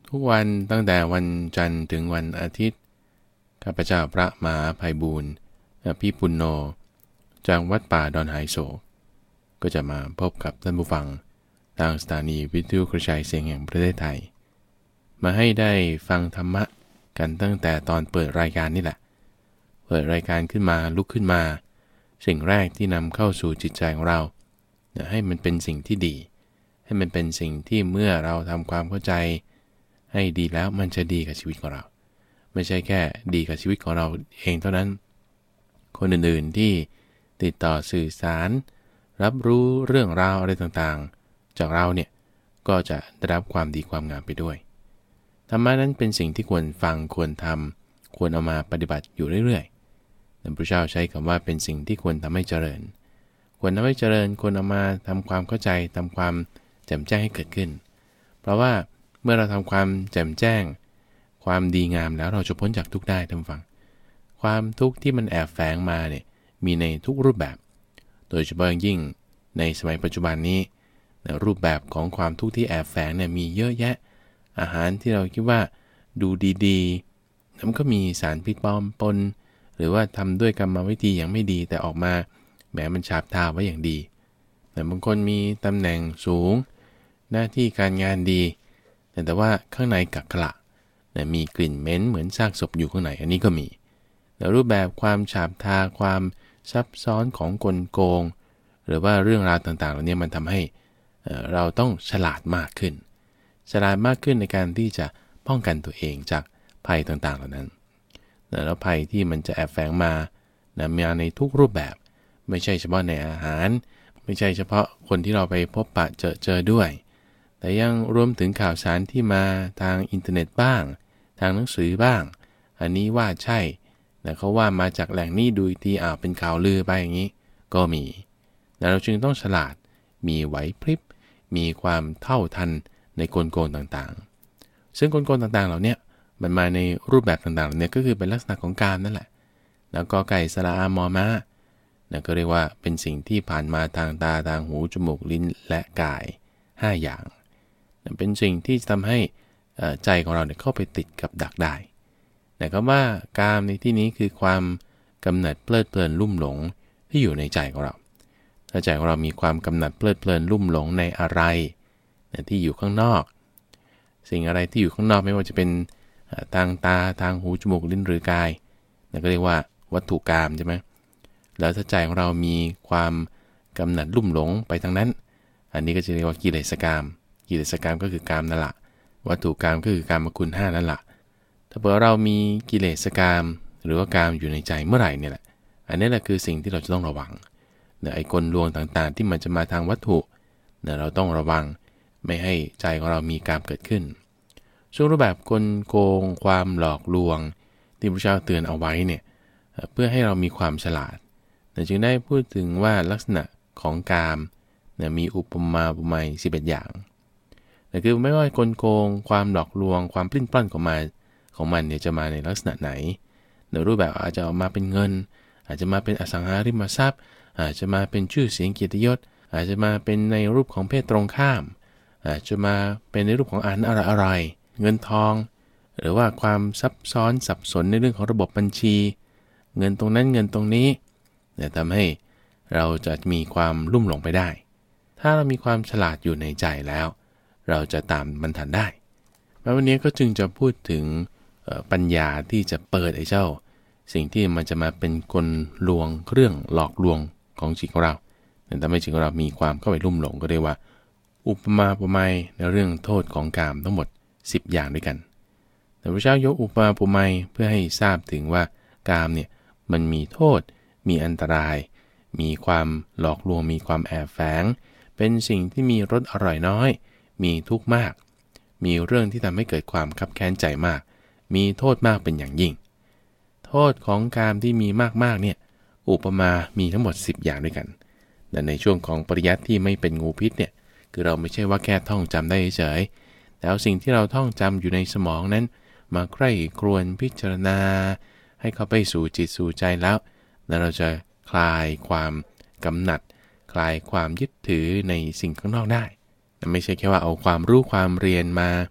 ทุกวันตั้งแต่วันจันทร์ถึงวันอาทิตย์ข้าพเจ้าพระมหาไพบูลย์อภิปุณโญจากวัดป่าดอนหายโศกก็จะมาพบกับท่านผู้ฟังทางสถานีวิทยุกระจายเสียงแห่งประเทศไทยมาให้ได้ฟังธรรมะกันตั้งแต่ตอนเปิดรายการนี่แหละเปิดรายการขึ้นมาลุกขึ้นมาสิ่งแรกที่นำเข้าสู่จิตใจของเราให้มันเป็นสิ่งที่ดีให้มันเป็นสิ่งที่เมื่อเราทำความเข้าใจให้ดีแล้วมันจะดีกับชีวิตของเราไม่ใช่แค่ดีกับชีวิตของเราเองเท่านั้นคนอื่นๆที่ติดต่อสื่อสารรับรู้เรื่องราวอะไรต่างๆจากเราเนี่ยก็จะได้รับความดีความงามไปด้วยธรรมะนั้นเป็นสิ่งที่ควรฟังควรทำควรเอามาปฏิบัติอยู่เรื่อยๆพระพุทธเจ้าใช้คำว่าเป็นสิ่งที่ควรทำให้เจริญควรทำให้เจริญควรเอามาทำความเข้าใจทำความแจ่มแจ้งให้เกิดขึ้นเพราะว่าเมื่อเราทำความแจ่มแจ้งความดีงามแล้วเราจะพ้นจากทุกข์ได้ท่านฟังความทุกข์ที่มันแอบแฝงมาเนี่ยมีในทุกรูปแบบโดยเฉพาะอย่างยิ่งในสมัยปัจจุบันนี้รูปแบบของความทุกข์ที่แอบแฝงเนี่ยมีเยอะแยะอาหารที่เราคิดว่าดูดีๆมันก็มีสารพิษปลอมปนหรือว่าทำด้วยกรรมวิธีอย่างไม่ดีแต่ออกมาแม้มันฉาบทาไว้อย่างดีแต่บางคนมีตำแหน่งสูงหน้าที่การงานดีแต่ว่าข้างในกักขระมีกลิ่นเหม็นเหมือนซากศพอยู่ข้างในอันนี้ก็มีแต่รูปแบบความฉาบทาความซับซ้อนของกลโกงหรือว่าเรื่องราวต่างๆเหล่านี้มันทำให้เราต้องฉลาดมากขึ้นในการที่จะป้องกันตัวเองจากภัยต่างๆเหล่านั้นแล้วภัยที่มันจะแอบแฝงมามีในทุกรูปแบบไม่ใช่เฉพาะในอาหารไม่ใช่เฉพาะคนที่เราไปพบปะเจอด้วยแต่ยังรวมถึงข่าวสารที่มาทางอินเทอร์เน็ตบ้างทางหนังสือบ้างอันนี้ว่าใช่แต่เขาว่ามาจากแหล่งนี้ดูทีเป็นข่าวลือไปอย่างนี้ก็มีเราจึงต้องฉลาดมีไหวพริบมีความเท่าทันในกลโกงต่างๆซึ่งกลโกงต่างๆเหล่านี้มันมาในรูปแบบต่างๆเหล่านี้ก็คือเป็นลักษณะของกามนั่นแหละแล้วก็ไก่สระอามอม้าก็เรียกว่าเป็นสิ่งที่ผ่านมาทางตาทางหูจมูกลิ้นและกาย5อย่างเป็นสิ่งที่ทำให้ใจของเราเนี่ยเข้าไปติดกับดักได้แต่คำว่ากามในที่นี้คือความกำหนัดเพลิดเพลินลุ่มหลงที่อยู่ในใจของเราถ้าใจของเรามีความกำหนัดเพลิดเพลินลุ่มหลงในอะไรที่อยู่ข้างนอกสิ่งอะไรที่อยู่ข้างนอกไม่ว่าจะเป็นทางตาทางหูจมูกลิ้นหรือกายก็เรียกว่าวัตถุกามใช่ไหมแล้วถ้าใจของเรามีความกำหนัดลุ่มหลงไปทางนั้นอันนี้ก็จะเรียกว่ากิเลสกามก็คือกามนั่นแหละวัตถุกามก็คือกามคุณ5นั่นแหละถ้าเผื่อเรามีกิเลสกามหรือว่ากามอยู่ในใจเมื่อไหร่เนี่ยแหละอันนี้แหละคือสิ่งที่เราจะต้องระวังไอ้กลลวงต่างๆที่มันจะมาทางวัตถุเราต้องระวังไม่ให้ใจของเรามีกามเกิดขึ้นช่วงรูปแบบกลโกงความหลอกลวงที่พระเจ้าเตือนเอาไว้เนี่ยเพื่อให้เรามีความฉลาดจึงได้พูดถึงว่าลักษณะของกามมีอุปมาอุปไมย11อย่างคือไม่ว่ากลโกงความหลอกลวงความปลิ้นปล้อนของมันเนี่ยจะมาในลักษณะไหนในรูปแบบอาจจะออกมาเป็นเงินอาจจะมาเป็นอสังหาริมทรัพย์อาจจะมาเป็นชื่อเสียงเกียรติยศอาจจะมาเป็นในรูปของเพศตรงข้ามอาจจะมาเป็นในรูปของอาหารอะไรเงินทองหรือว่าความซับซ้อนสับสนในเรื่องของระบบบัญชีเงินตรงนั้นเงินตรงนี้ทำให้เราจะมีความลุ่มหลงไปได้ถ้าเรามีความฉลาดอยู่ในใจแล้วเราจะตามมันทันได้วันนี้ก็จึงจะพูดถึงปัญญาที่จะเปิดไอ้เจ้าสิ่งที่มันจะมาเป็นกลลวงเรื่องหลอกลวงของจิตของเราแต่ทำให้จิตของเรามีความเข้าไปลุ่มหลงก็เรียกว่าอุปมาอุปไมยในเรื่องโทษของกามทั้งหมด10อย่างด้วยกันแต่พระเจ้ายกอุปมาอุปไมยเพื่อให้ทราบถึงว่ากามเนี่ยมันมีโทษมีอันตรายมีความหลอกลวงมีความแอบแฝงเป็นสิ่งที่มีรสอร่อยน้อยมีทุกข์มากมีเรื่องที่ทำให้เกิดความคับแค้นใจมากมีโทษมากเป็นอย่างยิ่งโทษของกามที่มีมากๆเนี่ยอุปมามีทั้งหมด10อย่างด้วยกันแต่ในช่วงของปริยัติที่ไม่เป็นงูพิษเนี่ยคือเราไม่ใช่ว่าแค่ท่องจำได้เฉยแต่เอาสิ่งที่เราท่องจำอยู่ในสมองนั้นมาใคร่ครวญพิจารณาให้เข้าไปสู่จิตสู่ใจแล้วเราจะคลายความกำหนัดคลายความยึดถือในสิ่งข้างนอกได้ไม่ใช่แค่ว่าเอาความรู้ความเรียนมา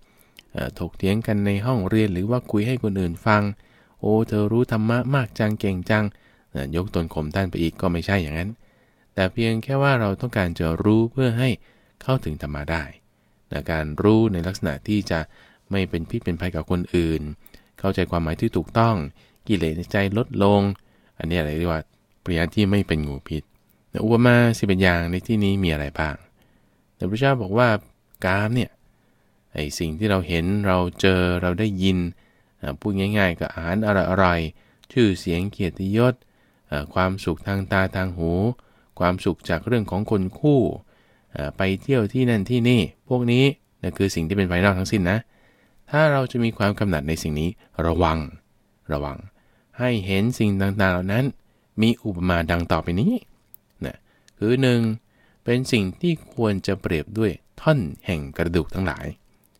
ถกเถียงกันในห้องเรียนหรือว่าคุยให้คนอื่นฟังโอ้เธอรู้ธรรมะมากจังเก่งจังยกตนข่มท่านไปอีกก็ไม่ใช่อย่างนั้นแต่เพียงแค่ว่าเราต้องการจะรู้เพื่อให้เข้าถึงธรรมะได้การรู้ในลักษณะที่จะไม่เป็นพิษเป็นภัยกับคนอื่นเข้าใจความหมายที่ถูกต้องกิเลสในใจลดลงอันนี้อะไรเรียกว่าปริยัติที่ไม่เป็นงูพิษอุปมา11อย่างในที่นี้มีอะไรบ้างแต่พระเจ้าบอกว่ากามเนี่ยไอ้สิ่งที่เราเห็นเราเจอเราได้ยินพูดง่ายๆก็อาหารอร่อยๆชื่อเสียงเกียรติยศความสุขทางตาทางหูความสุขจากเรื่องของคนคู่ไปเที่ยวที่นั่นที่นี่พวกนี้นั่นคือสิ่งที่เป็นภายนอกทั้งสิ้นนะถ้าเราจะมีความกำหนัดในสิ่งนี้ระวังให้เห็นสิ่งต่างๆเหล่านั้นมีอุปมาดังต่อไปนี้นะคือ 1. เป็นสิ่งที่ควรจะเปรียบด้วยท่อนแห่งกระดูกทั้งหลาย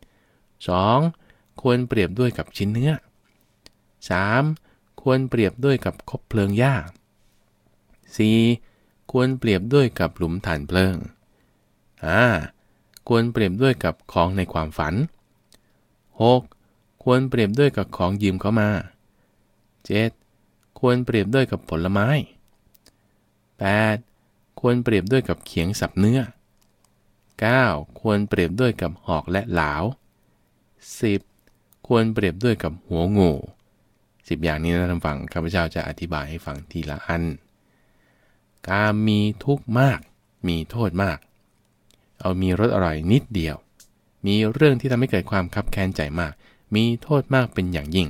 2. ควรเปรียบด้วยกับชิ้นเนื้อ 3. ควรเปรียบด้วยกับคบเพลิงหญ้า 4. ควรเปรียบด้วยกับหลุมฐานเพลิง 5. ควรเปรียบด้วยกับของในความฝัน 6. ควรเปรียบด้วยกับของยืมเข้ามา 7. ควรเปรียบด้วยกับผลไม้ 8. ควรเปรียบด้วยกับเขียงสับเนื้อ 9. ควรเปรียบด้วยกับหอกและหลาว 10. ควรเปรียบด้วยกับหัวงู10อย่างนี้นะท่านฟังข้าพเจ้าจะอธิบายให้ฟังทีละอันกามมีทุกข์มากมีโทษมากเอามีรสอร่อยนิดเดียวมีเรื่องที่ทำให้เกิดความคับแค้นใจมากมีโทษมากเป็นอย่างยิ่ง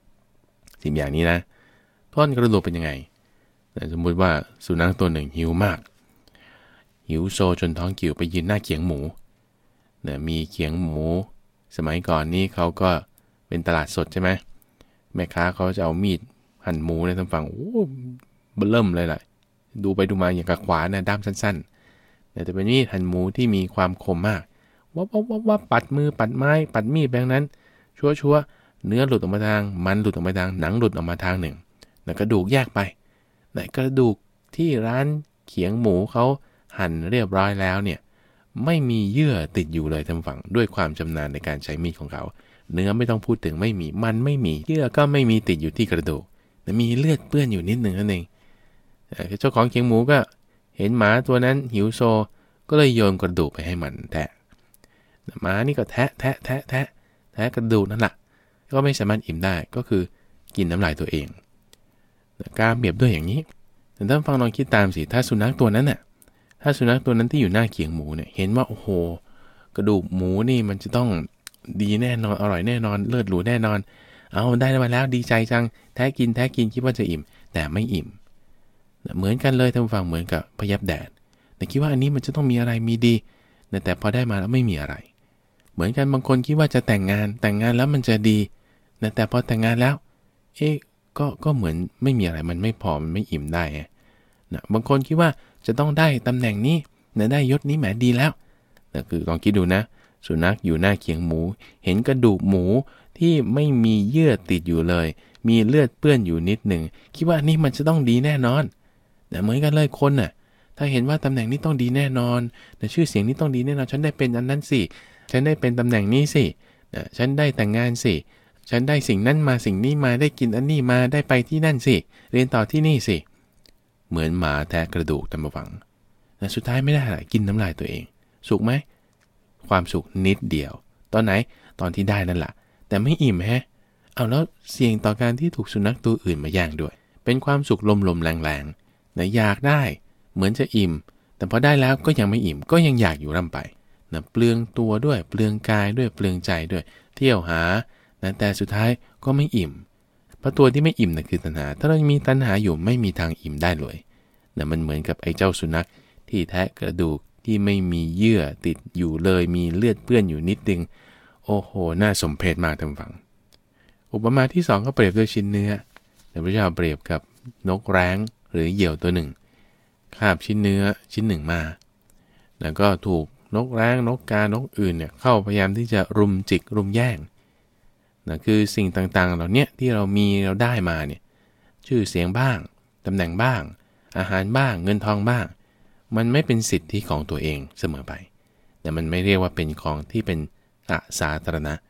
10อย่างนี้นะท่อนกระดูกเป็นยังไงสมมุติว่าสุนัขตัวหนึ่งหิวมากหิวโซจนท้องกิ่วไปยืนหน้าเขียงหมูมีเขียงหมูสมัยก่อนนี้เขาก็เป็นตลาดสดใช่ไหมแม่ค้าเขาจะเอามีดหั่นหมูในทางฝั่งโอ้เบิ่มเลยแหละดูไปดูมาอย่างกับขวานนะด้ามสั้นๆแต่เป็นมีดหั่นหมูที่มีความคมมากว่าปัดมือปัดไม้ปัดมีดแบบนั้นชัวเนื้อหลุดออกมาทางมันหลุดออกมาทางหนังหลุดออกมาทางหนึ่งแล้วกระดูกแยกไปแต่กระดูกที่ร้านเขียงหมูเขาหั่นเรียบร้อยแล้วเนี่ยไม่มีเยื่อติดอยู่เลยทางฝั่งด้วยความชำนาญในการใช้มีดของเขาเนื้อไม่ต้องพูดถึงไม่มีมันไม่มีเยื่อก็ไม่มีติดอยู่ที่กระดูกแต่มีเลือดเปื้อนอยู่นิดนึงนั่นเองเจ้าของเขียงหมูก็เห็นหมาตัวนั้นหิวโซก็เลยโยนกระดูกไปให้มันแทะหมานี่ก็แทะกระดูกนั่นแหละก็ไม่สามารถอิ่มได้ก็คือกินน้ำลายตัวเองการเปรียบด้วยอย่างนี้แต่ท่านฟังลองคิดตามสิถ้าสุนัขตัวนั้นน่ะถ้าสุนัขตัวนั้นที่อยู่หน้าเขียงหมูเนี่ยเห็นว่าโอ้โหกระดูกหมูนี่มันจะต้องดีแน่นอนอร่อยแน่นอนเลิศหรูแน่นอนเอาได้มาแล้วดีใจจังแท้กินคิดว่าจะอิ่มแต่ไม่อิ่มเหมือนกันเลยท่านฟังเหมือนกับพยับแดดแต่คิดว่าอันนี้มันจะต้องมีอะไรมีดีแต่พอได้มาแล้วไม่มีอะไรเหมือนกันบางคนคิดว่าจะแต่งงานแล้วมันจะดีแต่พอแต่งงานแล้วก็เหมือนไม่มีอะไรมันไม่พอมันไม่อิ่มได้นะบางคนคิดว่าจะต้องได้ตำแหน่งนี้ได้ยศนี้แหมดีแล้วแต่คือลองคิดดูนะสุนัขอยู่หน้าเขียงหมูเห็นกระดูกหมูที่ไม่มีเยื่อติดอยู่เลยมีเลือดเปื้อนอยู่นิดหนึ่งคิดว่านี่มันจะต้องดีแน่นอนแต่เหมือนกันเลยคนน่ะถ้าเห็นว่าตำแหน่งนี้ต้องดีแน่นอนแต่ชื่อเสียงนี้ต้องดีแน่นอนฉันได้เป็นอันนั้นสิฉันได้เป็นตำแหน่งนี้สิฉันได้แต่งงานสิฉันได้สิ่งนั้นมาสิ่งนี้มาได้กินอันนี้มาได้ไปที่นั่นสิเรียนต่อที่นี่สิเหมือนหมาแทะกระดูกตามมาฟังแต่สุดท้ายไม่ได้อะไรกินน้ำลายตัวเองสุขไหมความสุขนิดเดียวตอนไหนตอนที่ได้นั่นแหละแต่ไม่อิ่มเอาแล้วเสี่ยงต่อการที่ถูกสุนัขตัวอื่นมาแย่งด้วยเป็นความสุขลมๆแรงๆอยากได้เหมือนจะอิ่มแต่พอได้แล้วก็ยังไม่อิ่มก็ยังอยากอยู่ร่ำไปเปลืองตัวด้วยเปลืองกายด้วยเปลืองใจด้วยเที่ยวหาแต่สุดท้ายก็ไม่อิ่มเพราะตัวที่ไม่อิ่มคือตัณหาถ้าเรามีตัณหาอยู่ไม่มีทางอิ่มได้เลยมันเหมือนกับไอ้เจ้าสุนัขที่แทะกระดูกที่ไม่มีเยื่อติดอยู่เลยมีเลือดเปื้อนอยู่นิดนึงโอ้โหน่าสมเพชมากท่านฟังอุปมาที่2ก็เปรียบด้วยชิ้นเนื้อพระเจ้าเปรียบกับนกแร้งหรือเหยี่ยวตัวหนึ่งคาบชิ้นเนื้อชิ้นหนึ่งมาแล้วก็ถูกนกแร้งนกกานกอื่นเนี่ยเข้าพยายามที่จะรุมจิกรุมแย่งคือสิ่งต่างๆเหล่านี้ที่เรามีเราได้มาเนี่ยชื่อเสียงบ้างตำแหน่งบ้างอาหารบ้างเงินทองบ้างมันไม่เป็นสิทธิของตัวเองเสมอไปแต่มันไม่เรียกว่าเป็นของที่เป็นสาธารณะ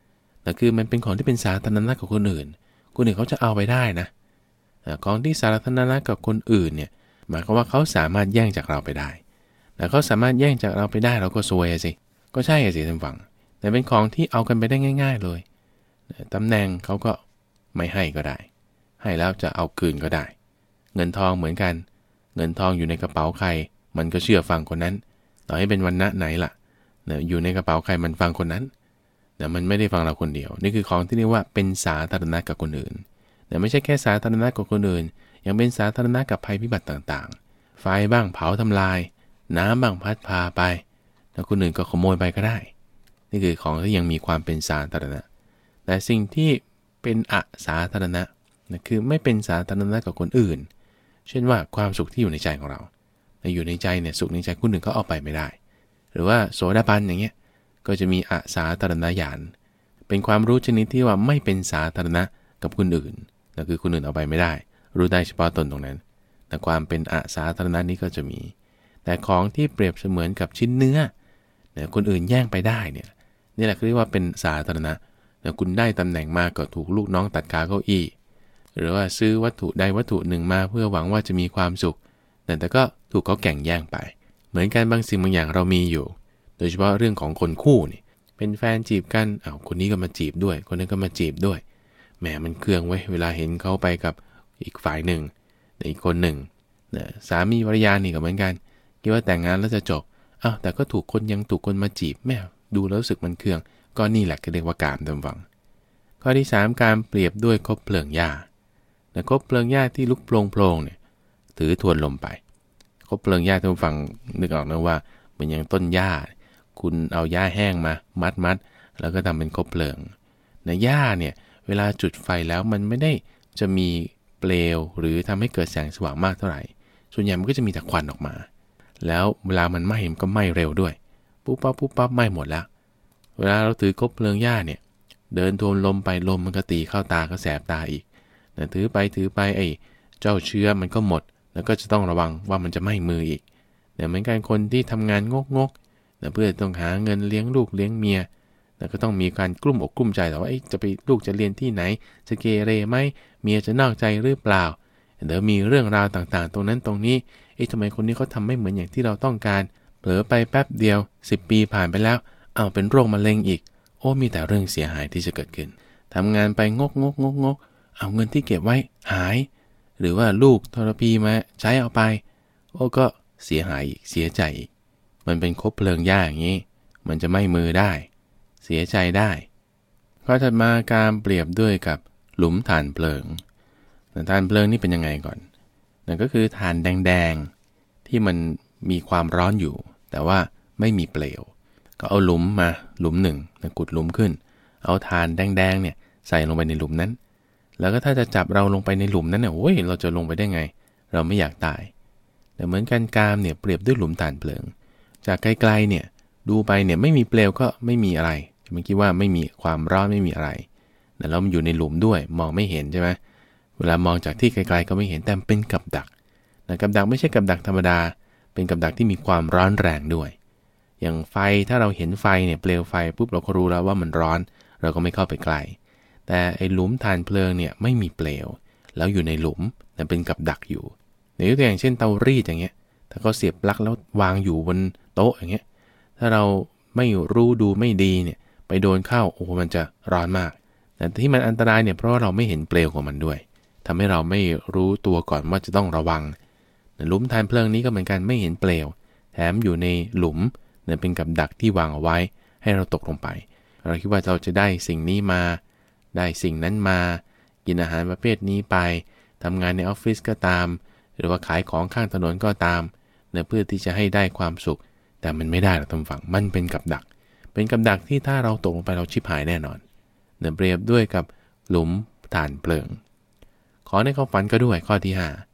แต่คือมันเป็นของที่เป็นสาธารณะกับคนอื่นเขาจะเอาไปได้นะของที่สาธารณะกับคนอื่นเนี่ยหมายความว่าเขาสามารถแย่งจากเราไปได้แต่เขาสามารถแย่งจากเราไปได้เราก็ซวยสิก็ใช่สิท่านฟังแต่เป็นของที่เอากันไปได้ง่ายๆเลยตำแหน่งเขาก็ไม่ให้ก็ได้ให้แล้วจะเอาคืนก็ได้เงินทองเหมือนกันเงินทองอยู่ในกระเป๋าใครมันก็เชื่อฟังคนนั้นต่อให้เป็นวรรณะไหนล่ะอยู่ในกระเป๋าใครมันฟังคนนั้นแต่มันไม่ได้ฟังเราคนเดียวนี่คือของที่เรียกว่าเป็นสาธารณะกับคนอื่นแต่ไม่ใช่แค่สาธารณะกับคนอื่นยังเป็นสาธารณะกับภัยพิบัติต่างๆไฟบ้างเผาทำลายน้ำบ้างพัดพาไปแล้วคนอื่นก็ขโมยไปก็ได้นี่คือของที่ยังมีความเป็นสาธารณะแต่สิ่งที่เป็นอสาธารณะนะคือไม่เป็นสาธารณะกับคนอื่นเช่นว่าความสุขที่อยู่ในใจของเราแต่อยู่ในใจเนี่ยสุขในใจคนอื่นก็เอาไปไม่ได้หรือว่าโสดาบันอย่างเงี้ยก็จะมีอสาธารณญาณเป็นความรู้ชนิดที่ว่าไม่เป็นสาธารณะกับคนอื่นนั่นคือคนอื่นเอาไปไม่ได้รู้ได้เฉพาะตนตรงนั้นแต่ความเป็นอสาธารณะนี้ก็จะมีแต่ของที่เปรียบเสมือนกับชิ้นเนื้อเนี่ยคนอื่นแย่งไปได้เนี่ยนี่แหละเรียกว่าเป็นสาธารณะแต่คุณได้ตำแหน่งมาก็ถูกลูกน้องตัดขาเก้าอี้หรือว่าซื้อวัตถุใดวัตถุหนึ่งมาเพื่อหวังว่าจะมีความสุขแต่ก็ถูกเขาแข่งแย่งไปเหมือนกันบางสิ่งบางอย่างเรามีอยู่โดยเฉพาะเรื่องของคนคู่นี่เป็นแฟนจีบกันคนนี้ก็มาจีบด้วยคนนั้นก็มาจีบด้วยแหมมันเคืองไว้เวลาเห็นเขาไปกับอีกฝ่ายหนึ่งอีกคนหนึ่งสามีภรรยานี่ก็เหมือนกันคิดว่าแต่งงานแล้วจะจบแต่ก็ถูกคนมาจีบแม่ดูแล้วรู้สึกมันเคืองก็นี่แหละก็เรียกว่ากามตามฝังข้อที่3การเปรียบด้วยคบเพลิงหญ้าแต่คบเพลิงหญ้าที่ลุกโปร่งเนี่ยถือทวนลมไปคบเพลิงหญ้าท่านฟังนึกออกนะว่าเหมือนอย่างต้นหญ้าคุณเอาหญ้าแห้งมามัดแล้วก็ทำเป็นคบเพลิงในหญ้าเนี่ยเวลาจุดไฟแล้วมันไม่ได้จะมีเปลวหรือทำให้เกิดแสงสว่างมากเท่าไหร่ส่วนใหญ่มันก็จะมีแต่ควันออกมาแล้วเวลามันไหม้มันก็ไหม้เร็วด้วยปุ๊บปั๊บไหม้หมดแล้วเวลาเราถือคบเพลิงหญ้าเนี่ยเดินทวนลมไปลมมันก็ตีเข้าตาก็แสบตาอีกถือไปไอ้เจ้าเชื้อมันก็หมดแล้วก็จะต้องระวังว่ามันจะไหม้มืออีกเหมือนกันคนที่ทำงานงกเพื่อต้องหาเงินเลี้ยงลูกเลี้ยงเมียก็ต้องมีการกลุ้มอกกลุ้มใจแต่ว่าจะไปลูกจะเรียนที่ไหนจะเกเรไหมเมียจะนอกใจหรือเปล่าเดี๋ยวมีเรื่องราวต่างๆตรงนั้นตรงนี้ทำไมคนนี้เขาทำไม่เหมือนอย่างที่เราต้องการเผลอไปแป๊บเดียว10 ปีผ่านไปแล้วเป็นโรคมะเร็งอีกมีแต่เรื่องเสียหายที่จะเกิดขึ้นทำงานไปงกเอาเงินที่เก็บไว้หายหรือว่าลูกทรพีมาใช้เอาไปก็เสียหายอีกเสียใจอีกมันเป็นคบเพลิงหญ้าอย่างนี้มันจะไหม้มือได้เสียใจได้ข้อถัดมาการเปรียบด้วยกับหลุมถ่านเพลิงถ่านเพลิงนี่เป็นยังไงก่อนนั่นก็คือถ่านแดงๆที่มันมีความร้อนอยู่แต่ว่าไม่มีเปลวก็เอาหลุมมาหลุมหนึ่งขุดหลุมขึ้นเอาถ่านแดงๆเนี่ยใส่ลงไปในหลุมนั้นแล้วก็ถ้าจะจับเราลงไปในหลุมนั้นเนี่ยเราจะลงไปได้ไงเราไม่อยากตายแต่เหมือนกันกามเนี่ยเปรียบด้วยหลุมถ่านเพลิงจากไกลๆเนี่ยดูไปเนี่ยไม่มีเปลวก็ไม่มีอะไรจะไม่คิดว่าไม่มีความร้อนไม่มีอะไรแต่เรามันอยู่ในหลุมด้วยมองไม่เห็นใช่ไหมเวลามองจากที่ไกลๆก็ไม่เห็นแต่เป็นกับดักกับดักไม่ใช่กับดักธรรมดาเป็นกับดักที่มีความร้อนแรงด้วยอย่างไฟถ้าเราเห็นไฟเนี่ยเปลวไฟปุ๊บเราก็รู้แล้วว่ามันร้อนเราก็ไม่เข้าไปใกล้แต่ไอ้หลุมถ่านเพลิงเนี่ยไม่มีเปลวแล้วอยู่ในหลุมแต่เป็นกับดักอยู่ยกตัวอย่างเช่นเตารีดอย่างเงี้ยถ้าเขาเสียบปลั๊กแล้ววางอยู่บนโต๊ะอย่างเงี้ยถ้าเราไม่รู้ดูไม่ดีเนี่ยไปโดนเข้ามันจะร้อนมากแต่ที่มันอันตรายเนี่ยเพราะว่าเราไม่เห็นเปลวของมันด้วยทำให้เราไม่รู้ตัวก่อนว่าจะต้องระวังหลุมถ่านเพลิงนี้ก็เหมือนกันไม่เห็นเปลวแถมอยู่ในหลุมเป็นกับดักที่วางเอาไว้ให้เราตกลงไปเราคิดว่าเราจะได้สิ่งนี้มาได้สิ่งนั้นมากินอาหารประเภทนี้ไปทำงานในออฟฟิศก็ตามหรือว่าขายของข้างถนนก็ตามเพื่อที่จะให้ได้ความสุขแต่มันไม่ได้หรอกท่านฟังมันเป็นกับดักที่ถ้าเราตกลงไปเราชิบหายแน่นอนเปรียบด้วยกับหลุมถ่านเพลิงขอในความฝันก็ด้วยข้อที่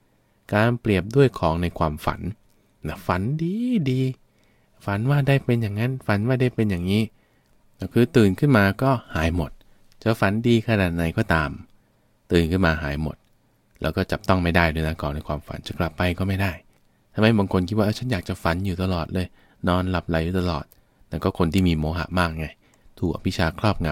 5การเปรียบด้วยของในความฝันฝันดีฝันว่าได้เป็นอย่างนั้นฝันว่าได้เป็นอย่างนี้คือตื่นขึ้นมาก็หายหมดจะฝันดีขนาดไหนก็ตามตื่นขึ้นมาหายหมดแล้วก็จับต้องไม่ได้ด้วยนะก่อนในความฝันจะกลับไปก็ไม่ได้ทำไมบางคนคิดว่าฉันอยากจะฝันอยู่ตลอดเลยนอนหลับไหลอยู่ตลอดแต่ก็คนที่มีโมหะมากไงถูกอภิชาครอบงำ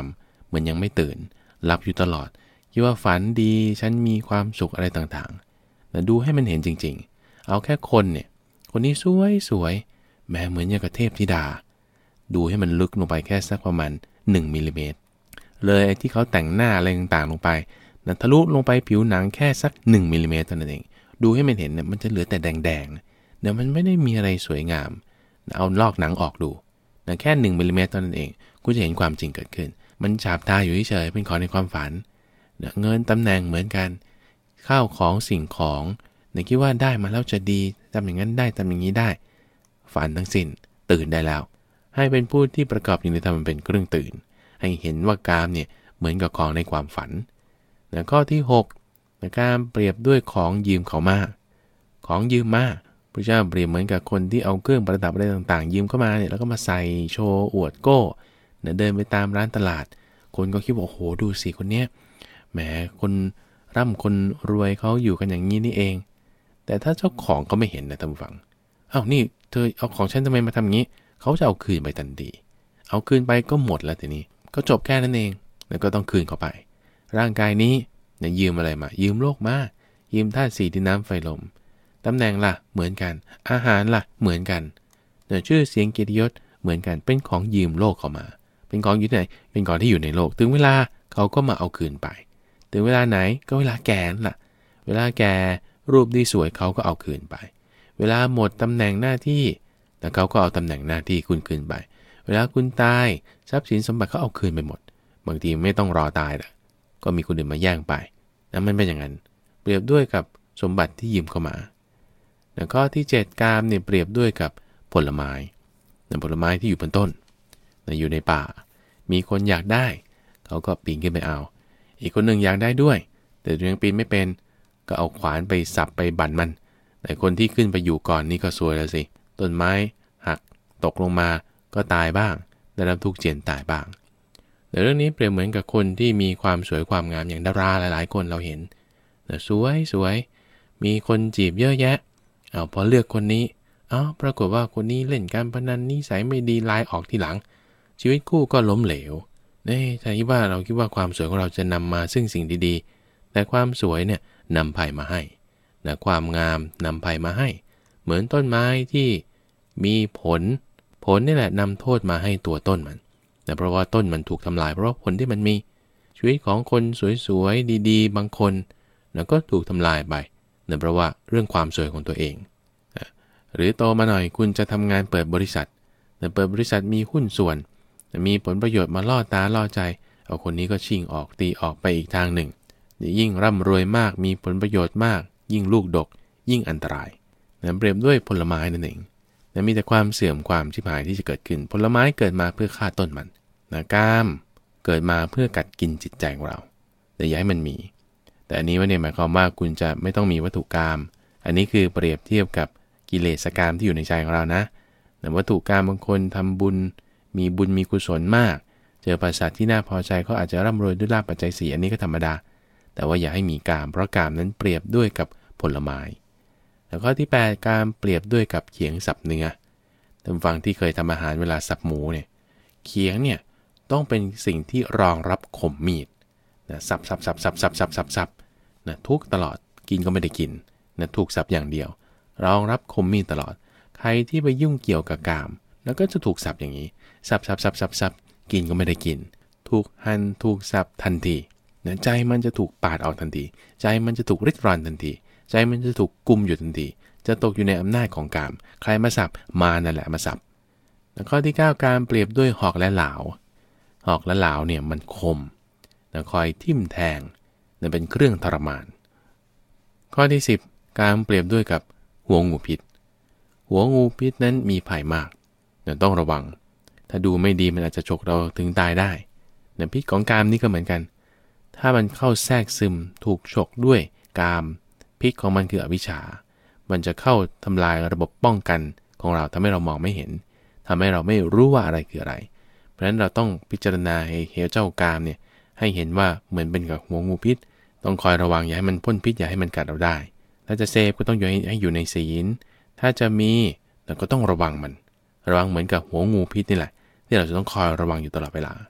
เหมือนยังไม่ตื่นหลับอยู่ตลอดคิดว่าฝันดีฉันมีความสุขอะไรต่างๆแต่ดูให้มันเห็นจริงๆเอาแค่คนเนี่ยคนนี้สวยแม้เหมือนอย่างกับเทพธิดาดูให้มันลึกลงไปแค่สักประมาณ1มิลลิเมตรเลยไอ้ที่เขาแต่งหน้าอะไรต่างๆลงไปนะทะลุลงไปผิวหนังแค่สัก1มิลลิเมตรเท่านั้นเองดูให้มันเห็นเนี่ยมันจะเหลือแต่แดงๆเดี๋ยวมันไม่ได้มีอะไรสวยงามเอาลอกหนังออกดูนะแค่1มิลลิเมตรเท่านั้นเองคุณจะเห็นความจริงเกิดขึ้นมันฉาบตาอยู่เฉยๆเป็นของในความฝันนะเงินตำแหน่งเหมือนกันข้าวของสิ่งของเนี่ยคิดว่าได้มาแล้วจะดีทำอย่างนั้นได้ทำอย่างนี้ได้ฝันทั้งสิ้นตื่นได้แล้วให้เป็นผู้ที่ประกอบอยู่ในธรรมเป็นเครื่องตื่นให้เห็นว่ากามเนี่ยเหมือนกับของในความฝันนะข้อที่6นะการเปรียบด้วยของยืมเขามาของยืมมาพระเจ้าเปรียบเหมือนกับคนที่เอาเครื่องประดับอะไรต่างๆยืมเข้ามาเนี่ยแล้วก็มาใส่โชว์อวดโก้นะเดินไปตามร้านตลาดคนก็คิดว่าโอ้โหดูสิคนเนี้ยแหมคนร่ำคนรวยเขาอยู่กันอย่างนี้นี่เองแต่ถ้าเจ้าของเขาไม่เห็นนะท่านผู้ฟังอ้าวนี่เธอเอาของฉันทำไมมาทำงี้เขาจะเอาคืนไปทันทีเอาคืนไปก็หมดแล้วทีนี้ก็จบแค่นั้นเองแล้วก็ต้องคืนเขาไปร่างกายนี้เนี่ยยืมอะไรมายืมโลกมายืมธาตุสี่ดินน้ำไฟลมตำแหน่งล่ะเหมือนกันอาหารล่ะเหมือนกันเนี่ยชื่อเสียงเกียรติยศเหมือนกันเป็นของยืมโลกเข้ามาเป็นของอยู่ที่ไหนเป็นของที่อยู่ในโลกถึงเวลาเขาก็มาเอาคืนไปถึงเวลาไหนก็เวลาแก่ล่ะเวลาแก่รูปที่สวยเขาก็เอาคืนไปเวลาหมดตำแหน่งหน้าที่แต่เขาก็เอาตำแหน่งหน้าที่คุณคืนไปเวลาคุณตายทรัพย์สินสมบัติเขาเอาคืนไปหมดบางทีไม่ต้องรอตายละก็มีคนอื่นมาแย่งไปนะมันเป็นอย่างนั้นเปรียบด้วยกับสมบัติที่ยืมเข้ามาแล้วข้อที่7กามเนี่ยเปรียบด้วยกับผลไม้ผลไม้ที่อยู่บนต้นอยู่ในป่ามีคนอยากได้เขาก็ปีนขึ้นไปเอาอีกคนหนึ่งอยากได้ด้วยแต่ยังปีนไม่เป็นก็เอาขวานไปสับไปบั่นมันแต่คนที่ขึ้นไปอยู่ก่อนนี่ก็ซวยแล้วสิต้นไม้หักตกลงมาก็ตายบ้างได้รับทุกข์เจียนตายบ้างแต่เรื่องนี้เปรียบเหมือนกับคนที่มีความสวยความงามอย่างดาราหลายๆคนเราเห็นสวยมีคนจีบเยอะแยะเอาพอเลือกคนนี้ปรากฏว่าคนนี้เล่นการพนันนิสัยไม่ดีลายออกทีหลังชีวิตคู่ก็ล้มเหลวนี่ถ้าคิดว่าเราคิดว่าความสวยของเราจะนำมาซึ่งสิ่งดีๆแต่ความสวยเนี่ยนำภัยมาให้นะความงามนำภัยมาให้เหมือนต้นไม้ที่มีผลนี่แหละนำโทษมาให้ตัวต้นมันแต่เพราะว่าต้นมันถูกทำลายเพราะผลที่มันมีชีวิตของคนสวยๆดีๆบางคนนะก็ถูกทำลายไปเนื่องเพราะว่าเรื่องความสวยของตัวเองหรือโตมาหน่อยคุณจะทำงานเปิดบริษัทเปิดบริษัทมีหุ้นส่วนมีผลประโยชน์มาล่อตาล่อใจเอาคนนี้ก็ชิงออกตีออกไปอีกทางหนึ่งยิ่งร่ำรวยมากมีผลประโยชน์มากยิ่งลูกดกยิ่งอันตรายเปรียบด้วยผลไม้นั่นเองมีแต่ความเสื่อมความชิบหายที่จะเกิดขึ้นผลไม้เกิดมาเพื่อฆ่าต้นมันกามเกิดมาเพื่อกัดกินจิตใจของเราแต่อย่าให้มันมีแต่อันนี้ว่าเนี่ยหมายความว่าคุณจะไม่ต้องมีวัตถุกามอันนี้คือเปรียบเทียบกับกิเลสกามที่อยู่ในใจของเรานะแต่วัตถุกามบางคนทำบุญมีกุศลมากเจอประสาทที่น่าพอใจเขาอาจจะร่ำรวยด้วยลาภปัจจัย4อันนี้ก็ธรรมดาแต่ว่าอย่าให้มีกามเพราะกามนั้นเปรียบด้วยกับผลไม้แล้วข้อที่8การเปรียบด้วยกับเขียงสับเนื้อท่านฟังที่เคยทำอาหารเวลาสับหมูเนี่ยเขียงเนี่ยต้องเป็นสิ่งที่รองรับคมมีดนะสับนะทุกตลอดกินก็ไม่ได้กินนะถูกสับอย่างเดียวรองรับคมมีดตลอดใครที่ไปยุ่งเกี่ยวกับกามแล้วก็จะถูกสับอย่างนี้สับกินก็ไม่ได้กินถูกหั่นถูกสับทันทีนะใจมันจะถูกปาดออกทันทีใจมันจะถูกริดรอนทันทีใจมันจะถูกกุมอยู่ทันทีจะตกอยู่ในอำนาจของกามใครมาสับมานั่นแหละมาสับแล้วข้อที่9การเปรียบด้วยหอกและเหลาหอกและเหลาเนี่ยมันคมนะคอยทิ่มแทงนะเป็นเครื่องทรมานข้อที่10การเปรียบด้วยกับหัวงูพิษหัวงูพิษนั้นมีภัยมากนะต้องระวังถ้าดูไม่ดีมันอาจจะฉกเราถึงตายได้นะพิษของกามนี่ก็เหมือนกันถ้ามันเข้าแทรกซึมถูกฉกด้วยกามพิษของมันคืออวิชชามันจะเข้าทำลายระบบป้องกันของเราทำให้เรามองไม่เห็นทำให้เราไม่รู้ว่าอะไรคืออะไรเพราะฉะนั้นเราต้องพิจารณาให้เจ้ากามเนี่ยให้เห็นว่าเหมือนเป็นกับหัวงูพิษต้องคอยระวังอย่าให้มันพ่นพิษอย่าให้มันกัดเราได้ถ้าจะเสพก็ต้องให้อยู่ในศีลถ้าจะมีเราก็ต้องระวังมันระวังเหมือนกับหัวงูพิษนี่แหละที่เราจะต้องคอยระวังอยู่ตลอดเวลา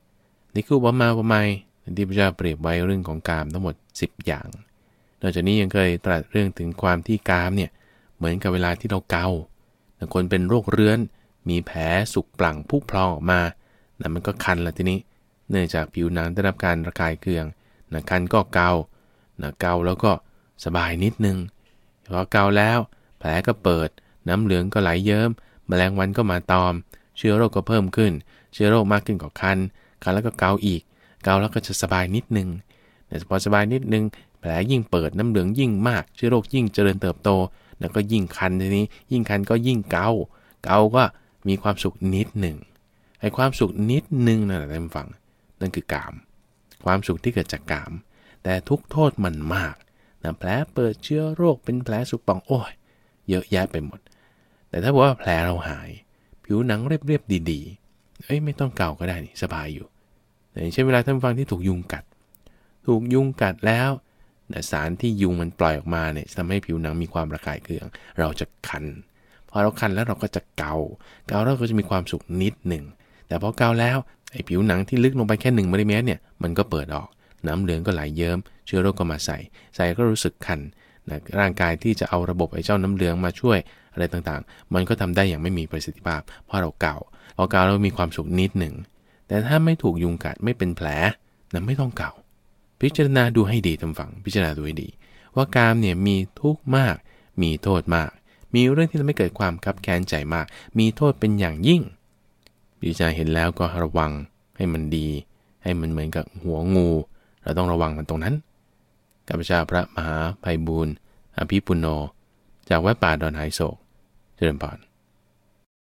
นี่คืออุปมาอุปไมยที่พระเจ้าเปรียบไว้เรื่องของกามทั้งหมด10อย่างนอกจากนี้ยังเคยตรัสเรื่องถึงความที่กามเนี่ยเหมือนกับเวลาที่เราเกาคนเป็นโรคเรื้อนมีแผลสุกปลั่งพุพลองออกมามันก็คันละทีนี้เนื่องจากผิวหนังได้รับการระคายเคืองคันก็เกาแล้วก็สบายนิดนึงพอเกาแล้วแผลก็เปิดน้ำเหลืองก็ไหลเยิ้มแมลงวันก็มาตอมเชื้อโรคก็เพิ่มขึ้นเชื้อโรคมากขึ้นก็คันแล้วก็เกาอีกเกาแล้วก็จะสบายนิดนึงแต่พอสบายนิดนึงแผลยิ่งเปิดน้ำเหลืองยิ่งมากเชื้อโรคยิ่งเจริญเติบโตแล้วก็ยิ่งคันทีนี้ยิ่งคันก็ยิ่งเกาก็มีความสุขนิดหนึ่งไอ้ความสุขนิดนึงนั่นแหละท่านฟังนั่นคือกามความสุขที่เกิดจากกามแต่ทุกโทษมันมากแผลเปิดเชื้อโรคเป็นแผลสุกป่องโอ้ยเยอะแยะไปหมดแต่ถ้าบอกว่าแผลเราหายผิวหนังเรียบๆดีๆไม่ต้องเกาก็ได้นี่สบายอยู่แต่เช่นเวลาท่านฟังที่ถูกยุงกัดแล้วสารที่ยุงมันปล่อยออกมาเนี่ยทำให้ผิวหนังมีความระคายเคืองเราจะคันพอเราคันแล้วเราก็จะเกาแล้วก็จะมีความสุขนิดหนึ่งแต่พอเกาแล้วไอ้ผิวหนังที่ลึกลงไปแค่1 มิลลิเมตรเนี่ยมันก็เปิดออกน้ำเหลืองก็ไหลเยิ้มเชื้อโรคก็มาใส่ก็รู้สึกคันร่างกายที่จะเอาระบบไอ้เจ้าน้ำเหลืองมาช่วยอะไรต่างๆมันก็ทำได้อย่างไม่มีประสิทธิภาพเพราะเราเกาแล้วมีความสุขนิดหนึ่งแต่ถ้าไม่ถูกยุงกัดไม่เป็นแผลไม่ต้องเกาพิจารณาดูให้ดีท่านฟังพิจารณาดูให้ดีว่ากามเนี่ยมีทุกข์มากมีโทษมากมีเรื่องที่ทำให้เกิดความคับแค้นใจมากมีโทษเป็นอย่างยิ่งพิจารณาเห็นแล้วก็ระวังให้มันดีให้มันเหมือนกับหัวงูเราต้องระวังกันตรงนั้นข้าพเจ้าพระมหาไพบูลย์อภิปุโนจากวัดป่าดอนไหโศกเจริญพร